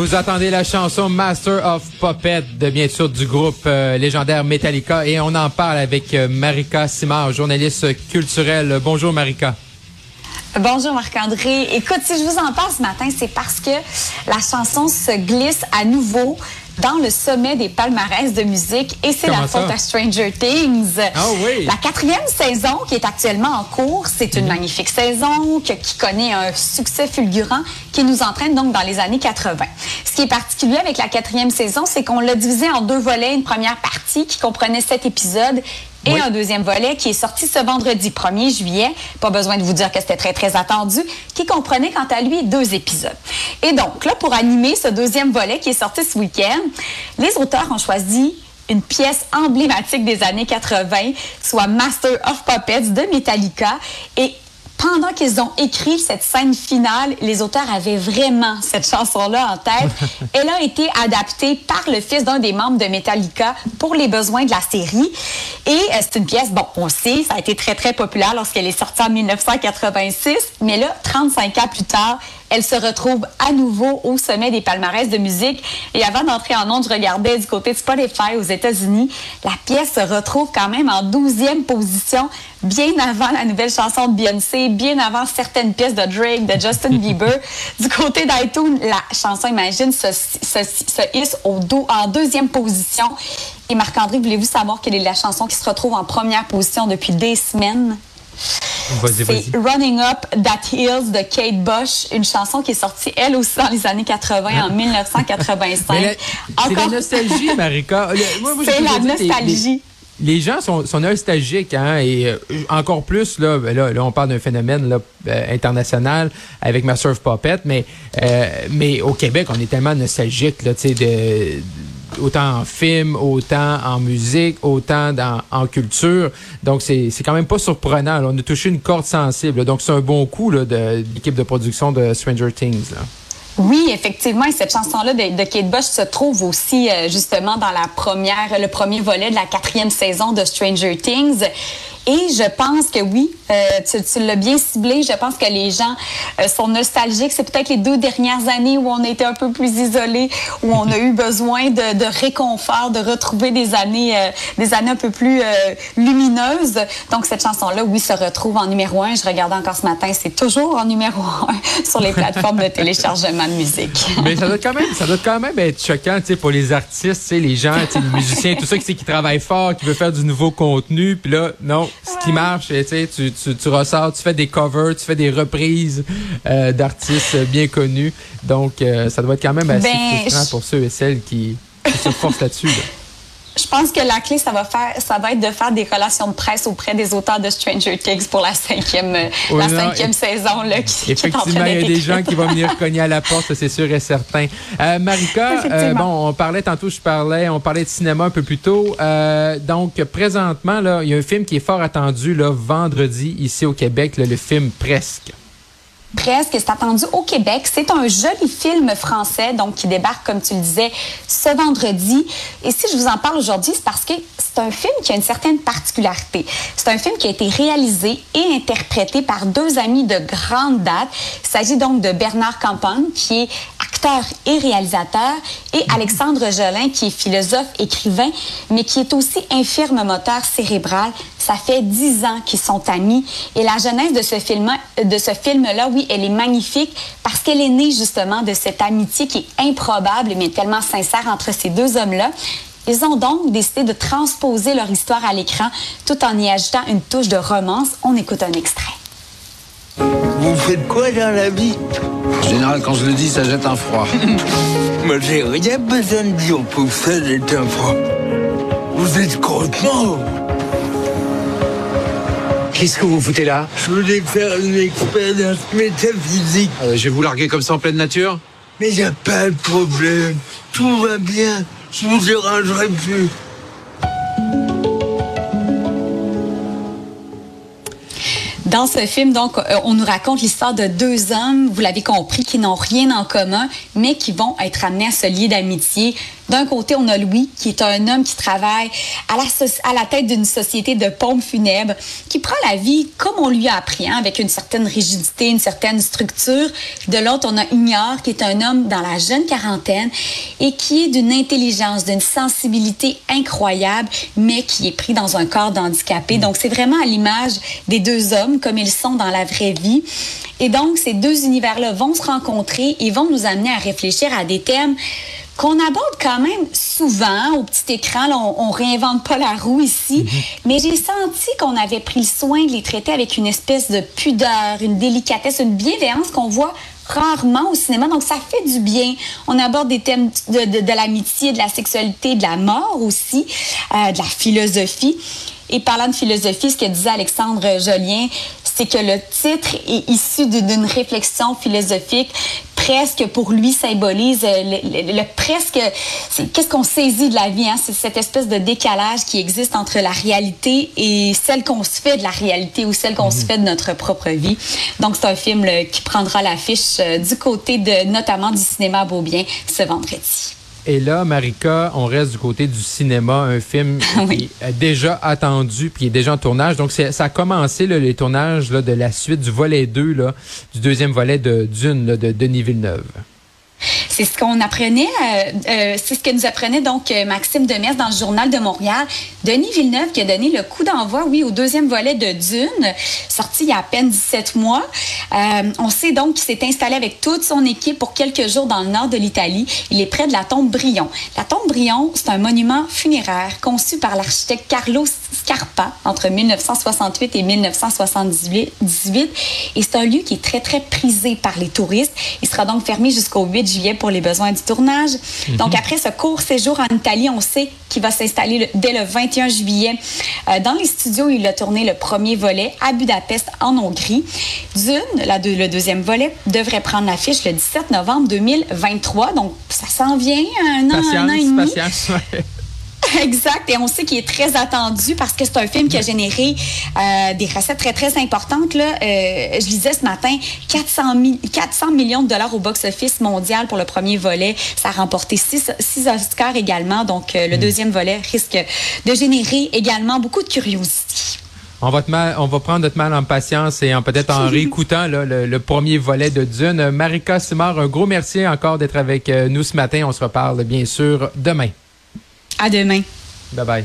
Vous entendez la chanson Master of Puppets de bien sûr du groupe légendaire Metallica et on en parle avec Marika Simard, journaliste culturelle. Bonjour Marika. Bonjour Marc-André. Écoute, si je vous en parle ce matin, c'est parce que la chanson se glisse à nouveau dans le sommet des palmarès de musique et c'est la faute à Stranger Things. Ah oui. La 4e saison qui est actuellement en cours, c'est une magnifique saison qui connaît un succès fulgurant qui nous entraîne donc dans les années 80. Ce qui est particulier avec la 4e saison, c'est qu'on l'a divisé en 2 volets, une première partie qui comprenait 7 épisodes et un deuxième volet qui est sorti ce vendredi 1er juillet. Pas besoin de vous dire que c'était très, très attendu, qui comprenait quant à lui 2 épisodes. Et donc, là, pour animer ce deuxième volet qui est sorti ce week-end, les auteurs ont choisi une pièce emblématique des années 80, soit Master of Puppets de Metallica. Et pendant qu'ils ont écrit cette scène finale, les auteurs avaient vraiment cette chanson-là en tête. Elle a été adaptée par le fils d'un des membres de Metallica pour les besoins de la série. Et c'est une pièce, bon, on sait, ça a été très, très populaire lorsqu'elle est sortie en 1986. Mais là, 35 ans plus tard, elle se retrouve à nouveau au sommet des palmarès de musique. Et avant d'entrer en ondes, je regardais du côté de Spotify aux États-Unis. La pièce se retrouve quand même en 12e position, bien avant la nouvelle chanson de Beyoncé, bien avant certaines pièces de Drake, de Justin Bieber. Du côté d'iTunes, la chanson Imagine se hisse en 2e position. Et Marc-André, voulez-vous savoir quelle est la chanson qui se retrouve en première position depuis des semaines? C'est Running Up That Hill de Kate Bush, une chanson qui est sortie elle aussi dans les années 80, en 1985. C'est la nostalgie, Marika. C'est la nostalgie. Les gens sont nostalgiques, hein, et encore plus, là, on parle d'un phénomène là, international avec Master of Puppets, mais au Québec, on est tellement nostalgique, là, tu sais, autant en film, autant en musique, autant en culture. Donc, c'est quand même pas surprenant. Là. On a touché une corde sensible. Donc, c'est un bon coup là, de l'équipe de production de Stranger Things. Là. Oui, effectivement. Et cette chanson-là de Kate Bush se trouve aussi justement dans le premier volet de la 4e saison de Stranger Things. Et je pense que oui, tu l'as bien ciblé. Je pense que les gens sont nostalgiques. C'est peut-être les 2 dernières années où on a été un peu plus isolés, où on a eu besoin de réconfort, de retrouver des années un peu plus lumineuses. Donc, cette chanson-là, oui, se retrouve en numéro 1. Je regardais encore ce matin, c'est toujours en numéro 1 sur les plateformes de téléchargement de musique. Mais ça doit quand même être choquant, tu sais, pour les artistes, tu sais, les gens, tu sais, les musiciens, tout ça, qui travaillent fort, qui veulent faire du nouveau contenu, puis là, non. Ce qui marche, tu sais, tu ressors, tu fais des covers, tu fais des reprises d'artistes bien connus. Donc, ça doit être quand même assez frustrant pour ceux et celles qui se forcent là-dessus. Là. Je pense que la clé, ça va être de faire des relations de presse auprès des auteurs de Stranger Things pour la 5e saison là, qui est en train effectivement, il y a des gens qui vont venir cogner à la porte, c'est sûr et certain. Marika, on parlait de cinéma un peu plus tôt. Donc, présentement, là, il y a un film qui est fort attendu là, vendredi ici au Québec, là, le film Presque. Presque, c'est attendu au Québec. C'est un joli film français, donc qui débarque, comme tu le disais, ce vendredi. Et si je vous en parle aujourd'hui, c'est parce que c'est un film qui a une certaine particularité. C'est un film qui a été réalisé et interprété par 2 amis de grande date. Il s'agit donc de Bernard Campan, qui est acteur et réalisateur, et Alexandre Jolin, qui est philosophe, écrivain, mais qui est aussi infirme moteur cérébral. Ça fait 10 ans qu'ils sont amis. Et la genèse de ce film-là, oui, elle est magnifique parce qu'elle est née justement de cette amitié qui est improbable, mais tellement sincère entre ces 2 hommes-là. Ils ont donc décidé de transposer leur histoire à l'écran tout en y ajoutant une touche de romance. On écoute un extrait. Vous faites quoi dans la vie? En général, quand je le dis, ça jette un froid. Moi, j'ai rien besoin de dire pour ça jette un froid. Vous êtes complètement... Qu'est-ce que vous foutez là? Je voulais faire une expérience métaphysique. Je vais vous larguer comme ça en pleine nature? Mais y a pas de problème. Tout va bien. Je vous dérangerai plus. Dans ce film, donc, on nous raconte l'histoire de 2 hommes, vous l'avez compris, qui n'ont rien en commun, mais qui vont être amenés à se lier d'amitié D'un côté, on a Louis, qui est un homme qui travaille à la tête d'une société de pompes funèbres, qui prend la vie comme on lui a appris, hein, avec une certaine rigidité, une certaine structure. De l'autre, on a Ignore, qui est un homme dans la jeune quarantaine et qui est d'une intelligence, d'une sensibilité incroyable, mais qui est pris dans un corps d'handicapé. Donc, c'est vraiment à l'image des deux hommes, comme ils sont dans la vraie vie. Et donc, ces deux univers-là vont se rencontrer et vont nous amener à réfléchir à des thèmes qu'on aborde quand même souvent au petit écran. Là, on réinvente pas la roue ici, mais j'ai senti qu'on avait pris le soin de les traiter avec une espèce de pudeur, une délicatesse, une bienveillance qu'on voit rarement au cinéma. Donc, ça fait du bien. On aborde des thèmes de l'amitié, de la sexualité, de la mort aussi, de la philosophie. Et parlant de philosophie, ce que disait Alexandre Jolien, c'est que le titre est issu d'une réflexion philosophique presque, pour lui, symbolise le presque... Qu'est-ce qu'on saisit de la vie, hein? C'est cette espèce de décalage qui existe entre la réalité et celle qu'on se fait de la réalité ou celle qu'on se fait de notre propre vie. Donc, c'est un film là, qui prendra l'affiche du côté notamment du cinéma Beaubien ce vendredi. Et là, Marika, on reste du côté du cinéma, un film qui est déjà attendu puis qui est déjà en tournage. Donc, ça a commencé là, les tournages là, de la suite du volet 2, là, du deuxième volet de Dune là, de Denis Villeneuve. C'est ce qu'on apprenait, c'est ce que nous apprenait donc Maxime Demers dans le Journal de Montréal. Denis Villeneuve qui a donné le coup d'envoi, oui, au deuxième volet de Dune, sorti il y a à peine 17 mois. On sait donc qu'il s'est installé avec toute son équipe pour quelques jours dans le nord de l'Italie. Il est près de la tombe Brion. La tombe Brion, c'est un monument funéraire conçu par l'architecte Carlo Scarpa entre 1968 et 1978. Et c'est un lieu qui est très, très prisé par les touristes. Il sera donc fermé jusqu'au 8 juillet pour les besoins du tournage. Donc, après ce court séjour en Italie, on sait qu'il va s'installer dès le 21 juillet dans les studios où il a tourné le premier volet à Budapest, en Hongrie. Dune, le deuxième volet, devrait prendre l'affiche le 17 novembre 2023. Donc, ça s'en vient, un an et demi. Patience, ouais. Exact. Et on sait qu'il est très attendu parce que c'est un film qui a généré des recettes très, très importantes. Là. Je lisais ce matin 400 millions de dollars au box-office mondial pour le premier volet. Ça a remporté 6 Oscars également. Donc, le deuxième volet risque de générer également beaucoup de curiosité. On va prendre notre mal en patience et peut-être en réécoutant là, le premier volet de Dune. Marika Simard, un gros merci encore d'être avec nous ce matin. On se reparle bien sûr demain. À demain. Bye bye.